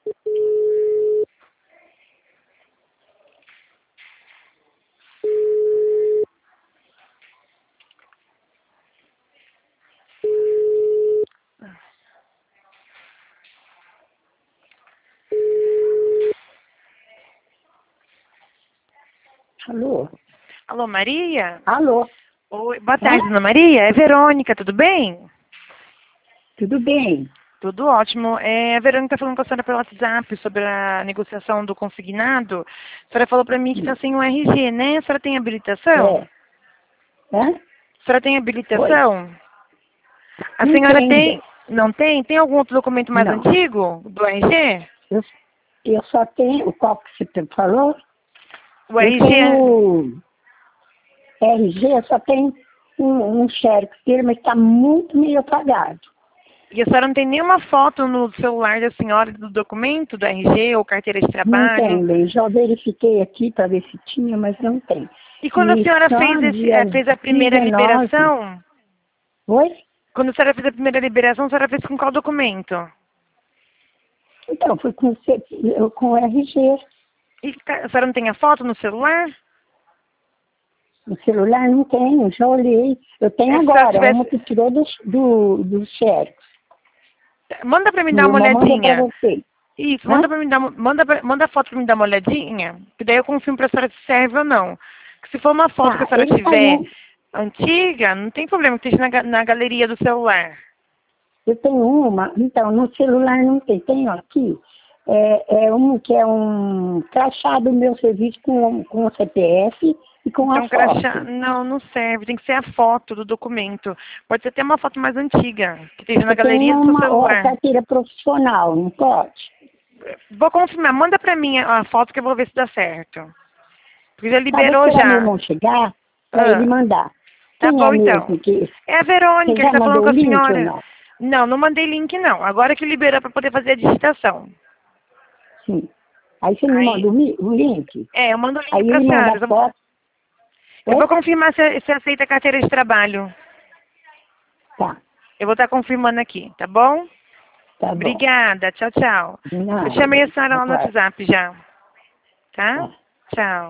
Alô? Alô, Maria? Alô? Oi, boa tarde, Dona Maria. É Verônica, tudo bem? Tudo bem? Tudo ótimo. A Verônica está falando com a senhora pelo WhatsApp sobre a negociação do consignado. A senhora falou para mim que está sem o RG, né? A senhora tem habilitação? Hã? A senhora tem Oi. habilitação? A Não senhora tenho. tem... Não tem? Tem algum outro documento mais Não. antigo do RG? Eu só tenho, qual que você falou? O Eu RG... tenho RG, eu só tenho um xerox dele, mas está muito meio apagado. E a senhora não tem nenhuma foto no celular da senhora do documento, do RG ou carteira de Não trabalho? tem, bem. Já verifiquei aqui para ver se tinha, mas não tem. E quando a senhora só fez a primeira 19. liberação... Oi? Quando a senhora fez a primeira liberação, a senhora fez com qual documento? Então, foi com o RG. E a senhora não tem a foto no celular? No celular não tenho, já olhei. Eu tenho Se a senhora agora, uma tivesse... que tirou do xerox. Manda pra mim dar Meu uma irmão mandou para olhadinha. você. Isso, Hã? manda a foto pra mim dar uma olhadinha, que daí eu confirmo pra senhora se serve ou não. Que se for uma foto que a Tá, senhora ele tiver falou. antiga, não tem problema que esteja na galeria do celular. Eu tenho uma, então, no celular não tem. Tenho aqui, um que é um crachá do meu serviço com o CPF e com a Então, crachá, foto. não serve, tem que ser a foto do documento. Pode ser até uma foto mais antiga, que esteja na Eu tenho galeria do seu uma celular. carteira profissional, não pode? Vou confirmar, manda pra mim a foto que eu vou ver se dá certo. Porque já Tá, vou liberou esperar meu já. irmão chegar para ele Ah, mandar. tá Quem é bom então. mesmo que... É a Você Verônica que já tá falando mandou com o a link ou senhora. não? Não, não mandei link não. Agora que liberou pra poder fazer a digitação. Sim. Aí você me manda Aí, o link. eu mando o link Aí pra ele manda senhora. a foto. Eu Oi? vou confirmar se aceita a carteira de trabalho. Tá, Eu vou estar confirmando aqui, tá bom? tá bom. Obrigada. Tchau, tchau. De Eu nada, chamei a bem. senhora lá no Agora. WhatsApp já. Tá? Tá. Tchau.